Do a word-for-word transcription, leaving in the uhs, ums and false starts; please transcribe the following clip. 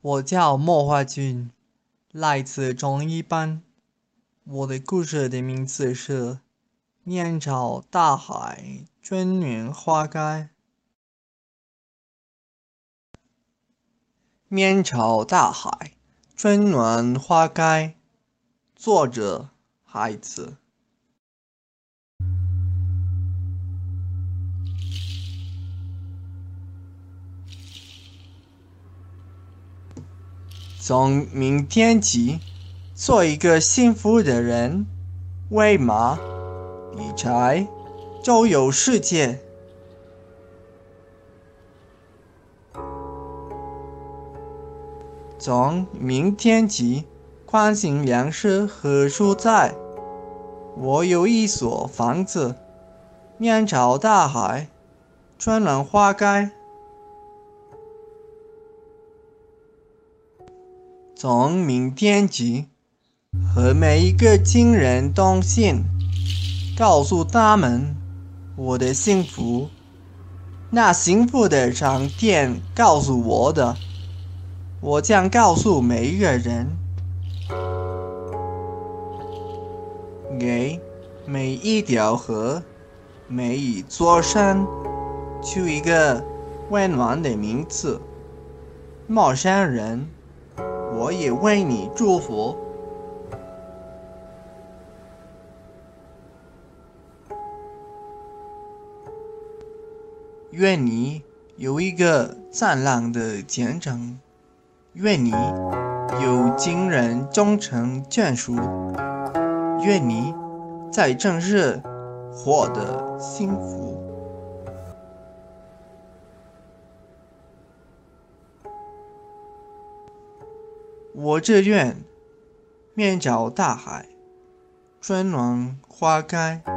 我叫莫华君，来自中一班。我的故事的名字是《面朝大海，春暖花开》。面朝大海，春暖花开。作者：孩子。从明天起，做一个幸福的人，为马、理财、周游世界。从明天起，关心粮食和蔬菜。我有一所房子，面朝大海，春暖花开。从明天起，和每一个亲人通信，告诉他们我的幸福，那幸福的上天告诉我的，我将告诉每一个人，给每一条河、每一座山取一个温暖的名字。陌生人，我也为你祝福。愿你有一个灿烂的前程，愿你有亲人终成眷属，愿你在城市获得幸福。我只愿面朝大海，春暖花开。